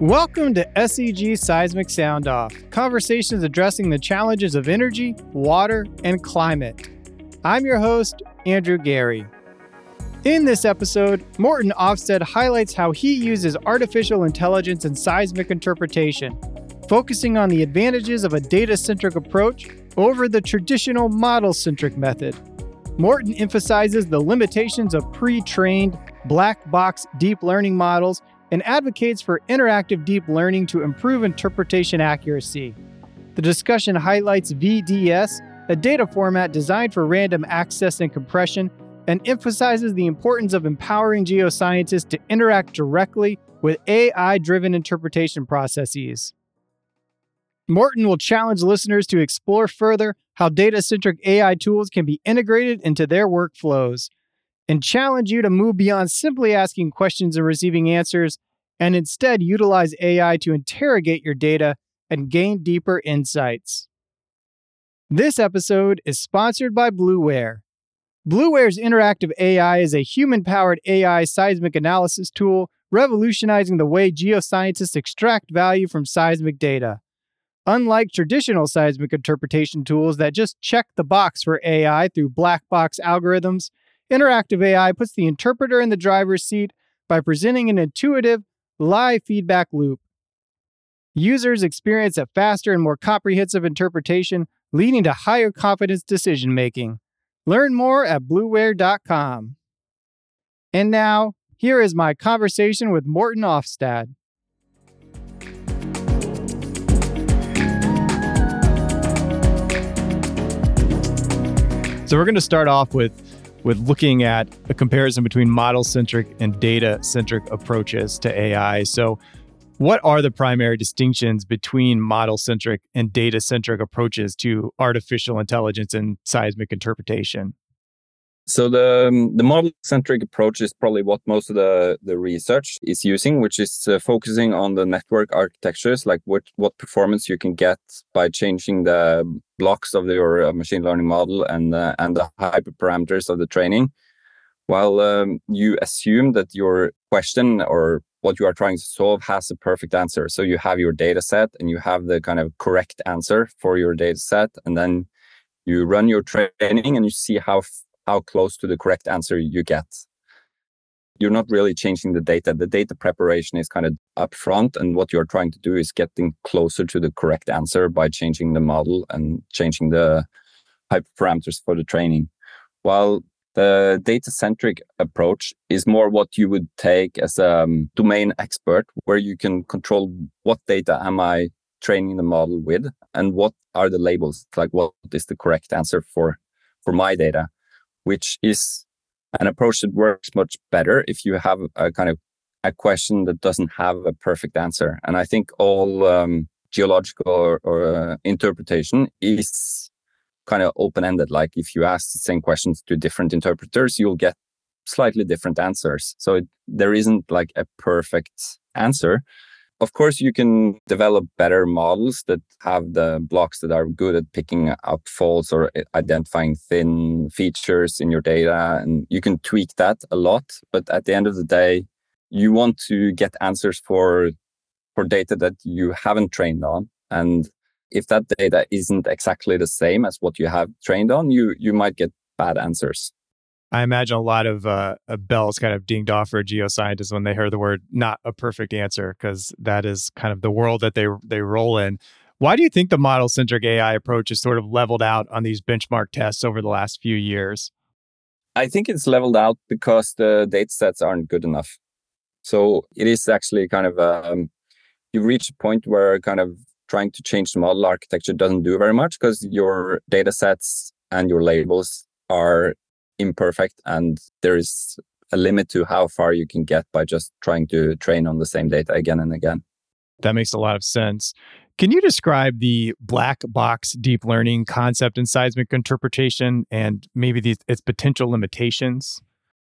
Welcome to SEG Seismic Sound Off, conversations addressing the challenges of energy, water, and climate. I'm your host, Andrew Gary. In this episode, Morten Ofstad highlights how he uses artificial intelligence in seismic interpretation, focusing on the advantages of a data-centric approach over the traditional model-centric method. Morten emphasizes the limitations of pre-trained, black box deep learning models and advocates for interactive deep learning to improve interpretation accuracy. The discussion highlights VDS, a data format designed for random access and compression, and emphasizes the importance of empowering geoscientists to interact directly with AI-driven interpretation processes. Morten will challenge listeners to explore further how data-centric AI tools can be integrated into their workflows, and challenge you to move beyond simply asking questions and receiving answers, and instead utilize AI to interrogate your data and gain deeper insights. This episode is sponsored by Blueware. Blueware's interactive AI is a human-powered AI seismic analysis tool revolutionizing the way geoscientists extract value from seismic data. Unlike traditional seismic interpretation tools that just check the box for AI through black box algorithms, interactive AI puts the interpreter in the driver's seat by presenting an intuitive, live feedback loop. Users experience a faster and more comprehensive interpretation, leading to higher confidence decision-making. Learn more at blueware.com. And now, here is my conversation with Morten Ofstad. So we're going to start off with looking at a comparison between model-centric and data-centric approaches to AI. So what are the primary distinctions between model-centric and data-centric approaches to artificial intelligence and seismic interpretation? So the model-centric approach is probably what most of the research is using, which is focusing on the network architectures, like what performance you can get by changing the blocks of your machine learning model and the hyperparameters of the training, while you assume that your question or what you are trying to solve has a perfect answer. So you have your data set and you have the kind of correct answer for your data set, and then you run your training and you see how close to the correct answer you get. You're not really changing the data. The data preparation is kind of upfront, and what you're trying to do is getting closer to the correct answer by changing the model and changing the hyperparameters for the training. While the data-centric approach is more what you would take as a domain expert, where you can control what data am I training the model with, and what are the labels, like what is the correct answer for my data, which is an approach that works much better if you have a kind of a question that doesn't have a perfect answer. And I think all geological or interpretation is kind of open-ended. Like if you ask the same questions to different interpreters, you'll get slightly different answers. So there isn't like a perfect answer. Of course, you can develop better models that have the blocks that are good at picking up faults or identifying thin features in your data. And you can tweak that a lot. But at the end of the day, you want to get answers for data that you haven't trained on. And if that data isn't exactly the same as what you have trained on, you might get bad answers. I imagine a lot of bells kind of dinged off for geoscientists when they heard the word "not a perfect answer," because that is kind of the world that they roll in. Why do you think the model-centric AI approach is sort of leveled out on these benchmark tests over the last few years? I think it's leveled out because the data sets aren't good enough. So it is actually kind of, you reach a point where kind of trying to change the model architecture doesn't do very much because your data sets and your labels are imperfect, and there is a limit to how far you can get by just trying to train on the same data again and again. That makes a lot of sense. Can you describe the black box deep learning concept in seismic interpretation and maybe its potential limitations?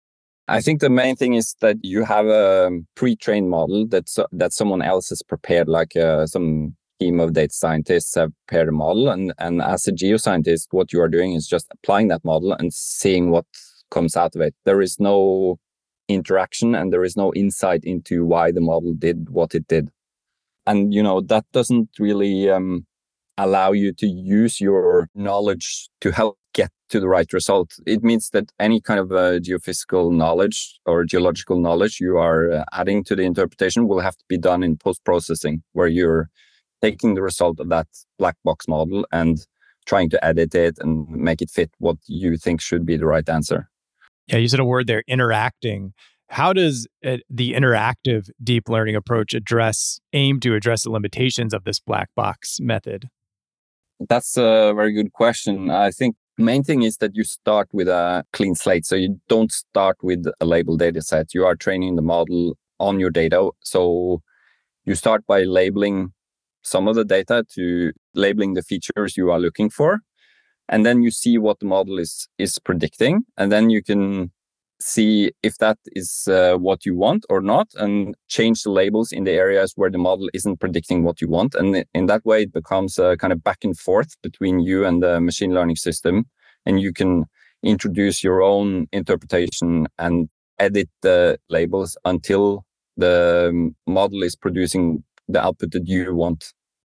I think the main thing is that you have a pre-trained model that someone else has prepared, like some team of data scientists have prepared a model. And as a geoscientist, what you are doing is just applying that model and seeing what comes out of it. There is no interaction and there is no insight into why the model did what it did. And, that doesn't really allow you to use your knowledge to help get to the right result. It means that any kind of geophysical knowledge or geological knowledge you are adding to the interpretation will have to be done in post-processing, where you're taking the result of that black box model and trying to edit it and make it fit what you think should be the right answer. Yeah, you said a word there, interacting. How does the interactive deep learning approach aim to address the limitations of this black box method? That's a very good question. I think main thing is that you start with a clean slate. So you don't start with a labeled data set. You are training the model on your data. So you start by labeling some of the data, to labeling the features you are looking for. And then you see what the model is predicting. And then you can see if that is what you want or not, and change the labels in the areas where the model isn't predicting what you want. And in that way, it becomes a kind of back and forth between you and the machine learning system. And you can introduce your own interpretation and edit the labels until the model is producing the output that you want.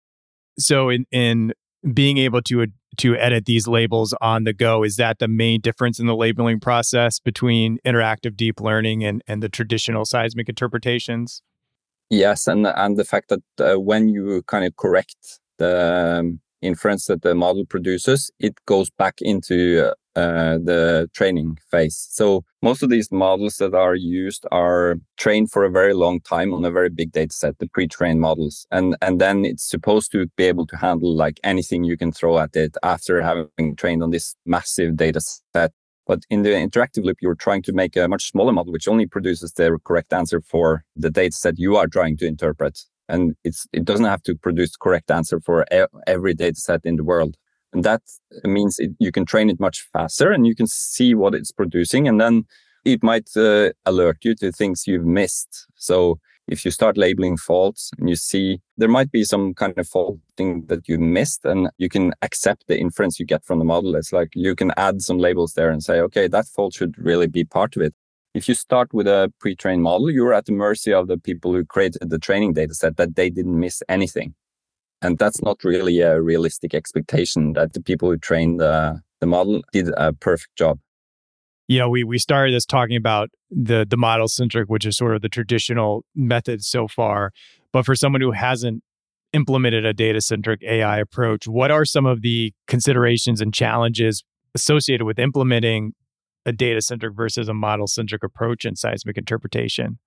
So in being able to edit these labels on the go, is that the main difference in the labeling process between interactive deep learning and the traditional seismic interpretations? Yes, and the fact that when you kind of correct the inference that the model produces, it goes back into the training phase. So most of these models that are used are trained for a very long time on a very big data set, the pre-trained models. And then it's supposed to be able to handle like anything you can throw at it after having trained on this massive data set. But in the interactive loop, you're trying to make a much smaller model, which only produces the correct answer for the data set you are trying to interpret. And it doesn't have to produce the correct answer for every data set in the world. And that means you can train it much faster and you can see what it's producing. And then it might alert you to things you've missed. So if you start labeling faults and you see there might be some kind of faulting that you missed, and you can accept the inference you get from the model. It's like you can add some labels there and say, okay, that fault should really be part of it. If you start with a pre-trained model, you're at the mercy of the people who created the training data set, that they didn't miss anything. And that's not really a realistic expectation, that the people who trained the model did a perfect job. We started this talking about the model centric, which is sort of the traditional method so far. But for someone who hasn't implemented a data centric AI approach, what are some of the considerations and challenges associated with implementing a data centric versus a model centric approach in seismic interpretation?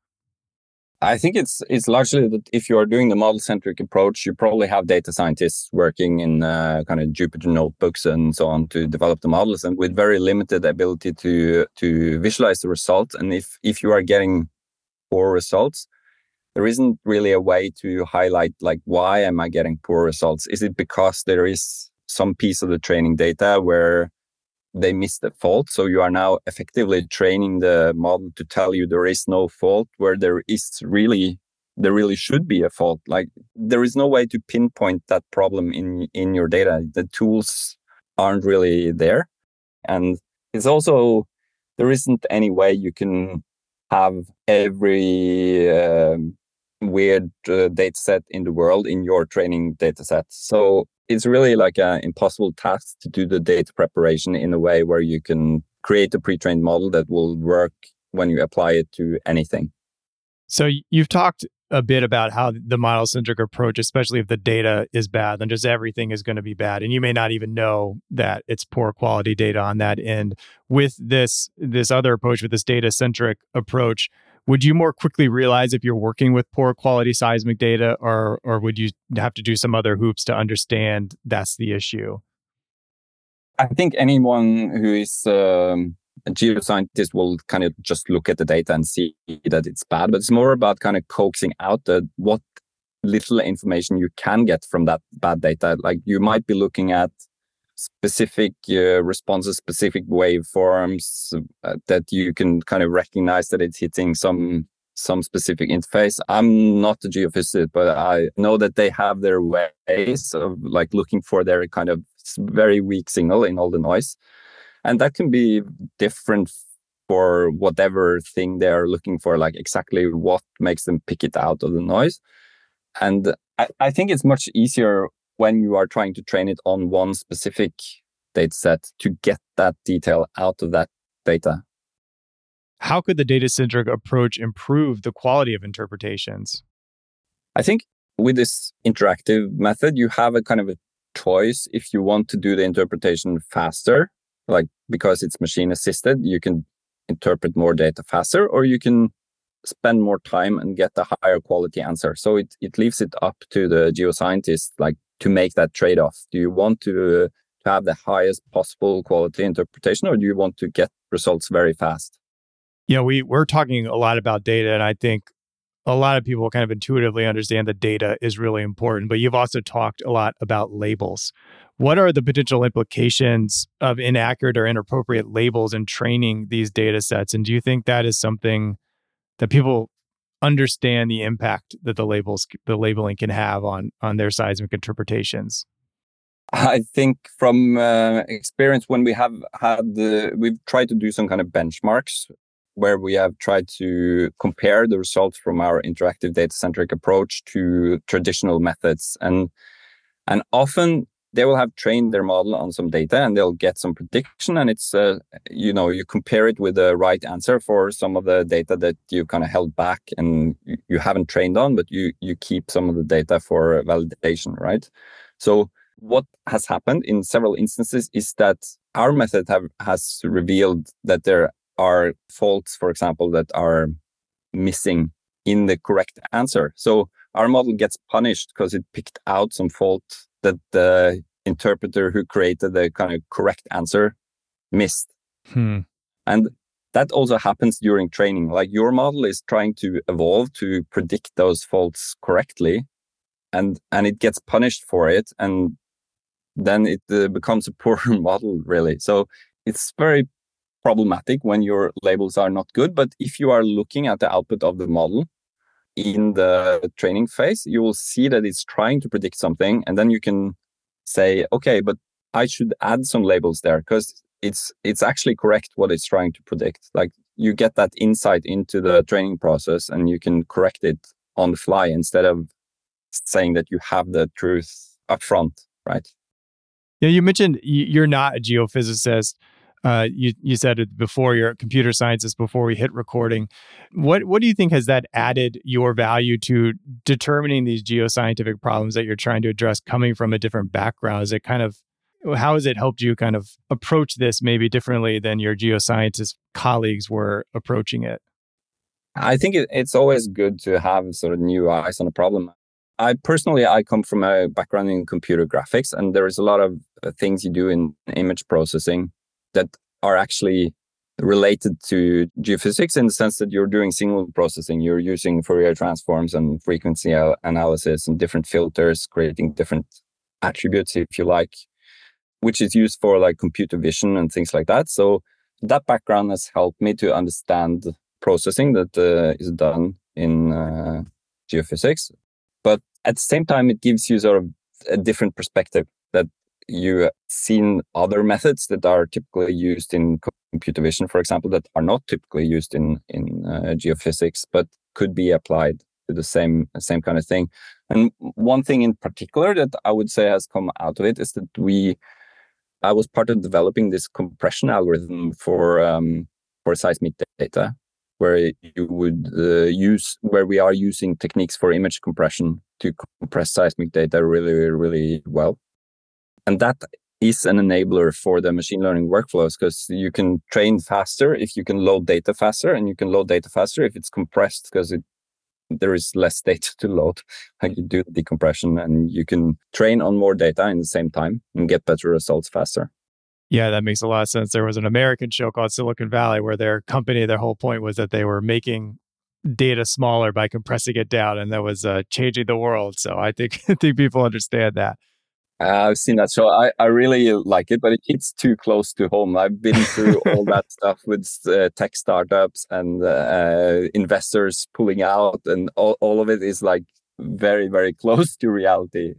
I think it's largely that if you are doing the model-centric approach, you probably have data scientists working in kind of Jupyter notebooks and so on to develop the models, and with very limited ability to visualize the results. And if you are getting poor results, there isn't really a way to highlight like, why am I getting poor results? Is it because there is some piece of the training data where they missed a fault? So you are now effectively training the model to tell you there is no fault, where there really should be a fault. Like, there is no way to pinpoint that problem in your data. The tools aren't really there. And it's also, there isn't any way you can have every weird data set in the world in your training data set. So it's really like an impossible task to do the data preparation in a way where you can create a pre-trained model that will work when you apply it to anything. So you've talked a bit about how the model-centric approach, especially if the data is bad, then just everything is going to be bad. And you may not even know that it's poor quality data on that end. With this other approach, with this data-centric approach, would you more quickly realize if you're working with poor quality seismic data, or would you have to do some other hoops to understand that's the issue? I think anyone who is a geoscientist will kind of just look at the data and see that it's bad, but it's more about kind of coaxing out what little information you can get from that bad data. Like, you might be looking at specific responses, specific waveforms that you can kind of recognize that it's hitting some specific interface. I'm not a geophysicist, but I know that they have their ways of like looking for their kind of very weak signal in all the noise. And that can be different for whatever thing they're looking for, like exactly what makes them pick it out of the noise. And I think it's much easier when you are trying to train it on one specific data set to get that detail out of that data. How could the data-centric approach improve the quality of interpretations? I think with this interactive method, you have a kind of a choice. If you want to do the interpretation faster, like because it's machine assisted, you can interpret more data faster, or you can spend more time and get a higher quality answer. So it leaves it up to the geoscientist, like to make that trade-off. Do you want to have the highest possible quality interpretation, or do you want to get results very fast? We're talking a lot about data, and I think a lot of people kind of intuitively understand that data is really important, but you've also talked a lot about labels. What are the potential implications of inaccurate or inappropriate labels in training these data sets? And do you think that is something that people understand the impact that the labeling can have on their seismic interpretations? I think from experience, when we've tried to do some kind of benchmarks where we have tried to compare the results from our interactive data-centric approach to traditional methods. And often they will have trained their model on some data and they'll get some prediction. And it's, you compare it with the right answer for some of the data that you kind of held back and you haven't trained on, but you keep some of the data for validation, right? So what has happened in several instances is that our method has revealed that there are faults, for example, that are missing in the correct answer. So our model gets punished because it picked out some fault that the interpreter who created the kind of correct answer missed. And that also happens during training. Like your model is trying to evolve to predict those faults correctly, and it gets punished for it, and then it becomes a poor model, really. So it's very problematic when your labels are not good. But if you are looking at the output of the model in the training phase, you will see that it's trying to predict something. And then you can say, okay, but I should add some labels there because it's actually correct what it's trying to predict. Like you get that insight into the training process and you can correct it on the fly instead of saying that you have the truth up front, right? Yeah, you mentioned you're not a geophysicist. You said it before, you're a computer scientist before we hit recording. What do you think has that added your value to determining these geoscientific problems that you're trying to address coming from a different background? Is it how has it helped you kind of approach this maybe differently than your geoscientist colleagues were approaching it? I think it's always good to have sort of new eyes on a problem. I come from a background in computer graphics, and there is a lot of things you do in image processing that are actually related to geophysics in the sense that you're doing signal processing. You're using Fourier transforms and frequency analysis and different filters, creating different attributes, if you like, which is used for like computer vision and things like that. So that background has helped me to understand processing that is done in geophysics. But at the same time, it gives you sort of a different perspective that you've seen other methods that are typically used in computer vision, for example, that are not typically used in geophysics, but could be applied to the same kind of thing. And one thing in particular that I would say has come out of it is that I was part of developing this compression algorithm for seismic data, where you would where we are using techniques for image compression to compress seismic data really, really well. And that is an enabler for the machine learning workflows because you can train faster if you can load data faster, and you can load data faster if it's compressed because there is less data to load. Like you do decompression and you can train on more data in the same time and get better results faster. Yeah, that makes a lot of sense. There was an American show called Silicon Valley where their whole point was that they were making data smaller by compressing it down, and that was changing the world. So I think people understand that. I've seen that show. I really like it, but it hits too close to home. I've been through all that stuff with tech startups and investors pulling out, and all of it is like very, very close to reality.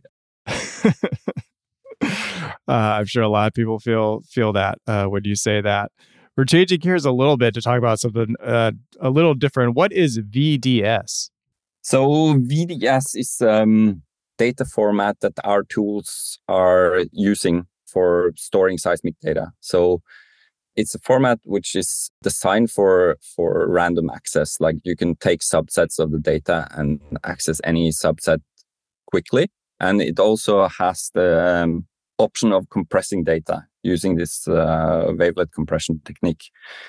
I'm sure a lot of people feel that when you say that. We're changing gears a little bit to talk about something a little different. What is VDS? So VDS is data format that our tools are using for storing seismic data. So it's a format which is designed for random access. Like you can take subsets of the data and access any subset quickly. And it also has the option of compressing data using this wavelet compression technique.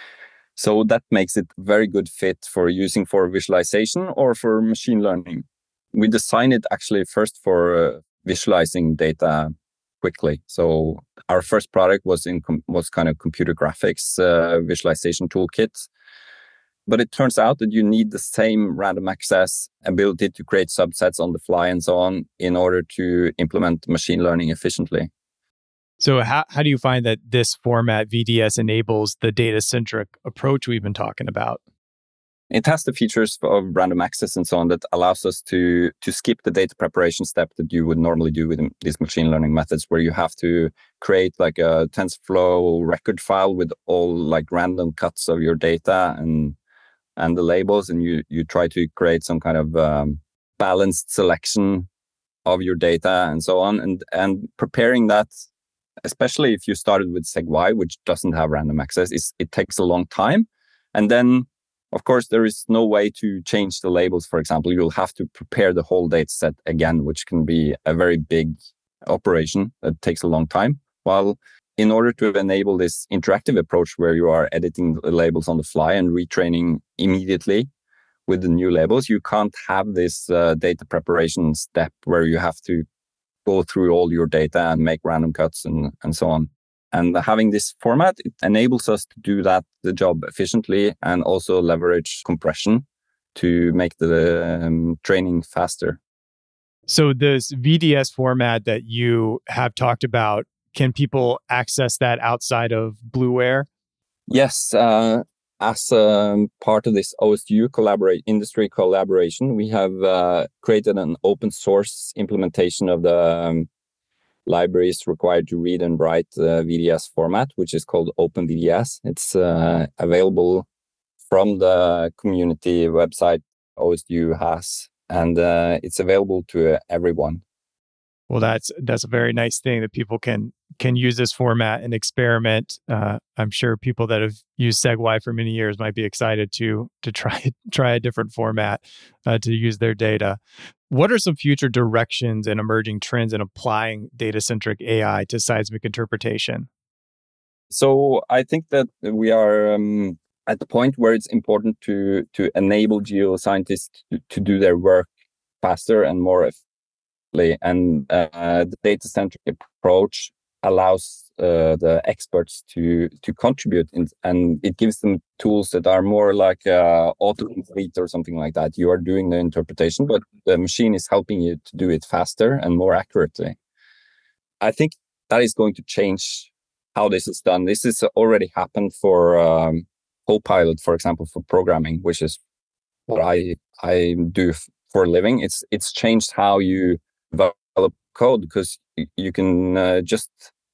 So that makes it a very good fit for using for visualization or for machine learning. We designed it actually first for visualizing data quickly. So our first product was kind of computer graphics visualization toolkit. But it turns out that you need the same random access ability to create subsets on the fly and so on in order to implement machine learning efficiently. So how do you find that this format VDS enables the data-centric approach we've been talking about? It has the features of random access and so on that allows us to skip the data preparation step that you would normally do with these machine learning methods, where you have to create like a TensorFlow record file with all like random cuts of your data and the labels, and you try to create some kind of balanced selection of your data and so on. And preparing that, especially if you started with SegWi, which doesn't have random access, it takes a long time. And then, of course, there is no way to change the labels. For example, you'll have to prepare the whole data set again, which can be a very big operation that takes a long time. While in order to enable this interactive approach where you are editing the labels on the fly and retraining immediately with the new labels, you can't have this data preparation step where you have to go through all your data and make random cuts and so on. And having this format, it enables us to do the job efficiently and also leverage compression to make the training faster. So this VDS format that you have talked about, can people access that outside of Blueware? Yes. As part of this OSU industry collaboration, we have created an open source implementation of the libraries required to read and write VDS format, which is called OpenVDS. It's available from the community website OSU has, and it's available to everyone. Well, that's a very nice thing that people can use this format and experiment. I'm sure people that have used SegWi for many years might be excited to try a different format to use their data. What are some future directions and emerging trends in applying data-centric AI to seismic interpretation? So I think that we are at the point where it's important to enable geoscientists to do their work faster and more efficiently. And the data-centric approach allows the experts to contribute, and it gives them tools that are more like autocomplete or something like that. You are doing the interpretation, but the machine is helping you to do it faster and more accurately. I think that is going to change how this is done. This has already happened for Copilot, for example, for programming, which is what I do for a living. It's changed how you develop code, because you can just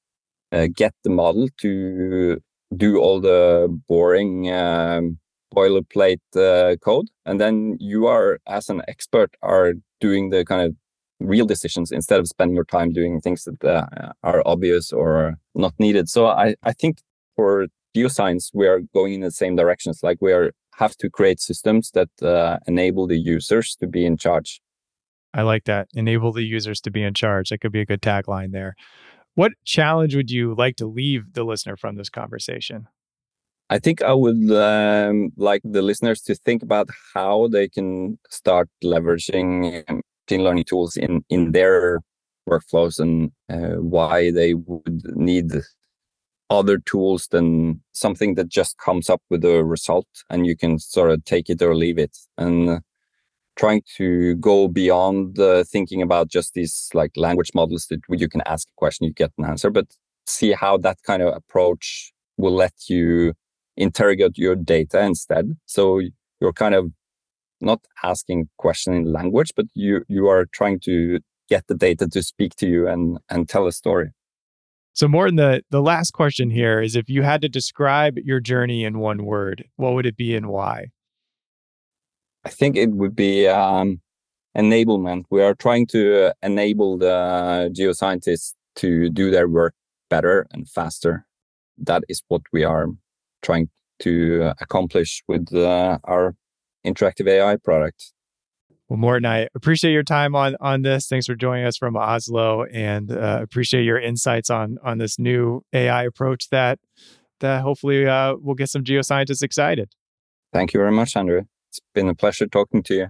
get the model to do all the boring boilerplate code, and then you are, as an expert, are doing the kind of real decisions instead of spending your time doing things that are obvious or not needed. So I think for geoscience, we are going in the same directions. Like have to create systems that enable the users to be in charge. I like that. Enable the users to be in charge. That could be a good tagline there. What challenge would you like to leave the listener from this conversation? I think I would like the listeners to think about how they can start leveraging machine learning tools in their workflows, and why they would need other tools than something that just comes up with a result and you can sort of take it or leave it. And trying to go beyond thinking about just these like language models that you can ask a question, you get an answer, but see how that kind of approach will let you interrogate your data instead. So you're kind of not asking a question in language, but you are trying to get the data to speak to you and tell a story. So Morten, the last question here is, if you had to describe your journey in one word, what would it be and why? I think it would be enablement. We are trying to enable the geoscientists to do their work better and faster. That is what we are trying to accomplish with our interactive AI product. Well, Morten, I appreciate your time on this. Thanks for joining us from Oslo, and appreciate your insights on this new AI approach that hopefully will get some geoscientists excited. Thank you very much, Andrew. It's been a pleasure talking to you.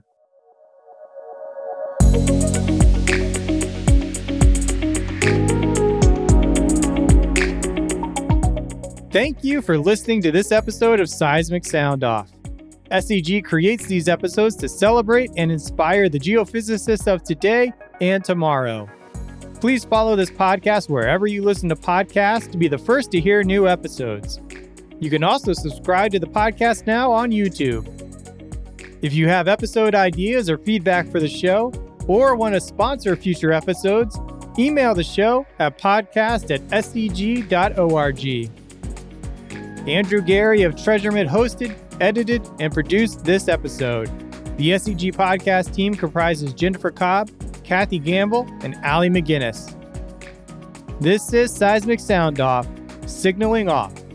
Thank you for listening to this episode of Seismic Sound Off. SEG creates these episodes to celebrate and inspire the geophysicists of today and tomorrow. Please follow this podcast wherever you listen to podcasts to be the first to hear new episodes. You can also subscribe to the podcast now on YouTube. If you have episode ideas or feedback for the show, or want to sponsor future episodes, email the show at podcast@seg.org. Andrew Geary of Treasurement hosted, edited, and produced this episode. The SEG podcast team comprises Jennifer Cobb, Kathy Gamble, and Allie McGinnis. This is Seismic Sound Off, signaling off.